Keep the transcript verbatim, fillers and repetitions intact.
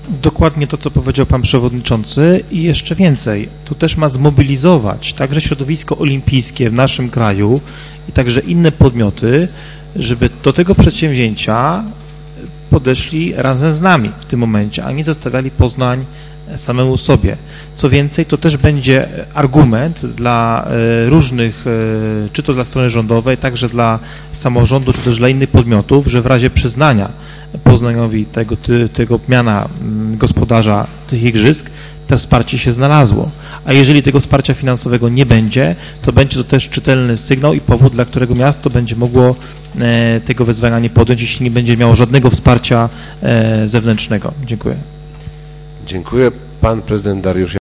Dokładnie to, co powiedział pan przewodniczący i jeszcze więcej. To też ma zmobilizować także środowisko olimpijskie w naszym kraju i także inne podmioty, żeby do tego przedsięwzięcia podeszli razem z nami w tym momencie, a nie zostawiali Poznań samemu sobie. Co więcej, to też będzie argument dla różnych, czy to dla strony rządowej, także dla samorządu, czy też dla innych podmiotów, że w razie przyznania Poznaniowi tego, tego miana gospodarza tych igrzysk, to wsparcie się znalazło. A jeżeli tego wsparcia finansowego nie będzie, to będzie to też czytelny sygnał i powód, dla którego miasto będzie mogło tego wezwania nie podjąć, jeśli nie będzie miało żadnego wsparcia zewnętrznego. Dziękuję. Dziękuję. Pan prezydent Dariusz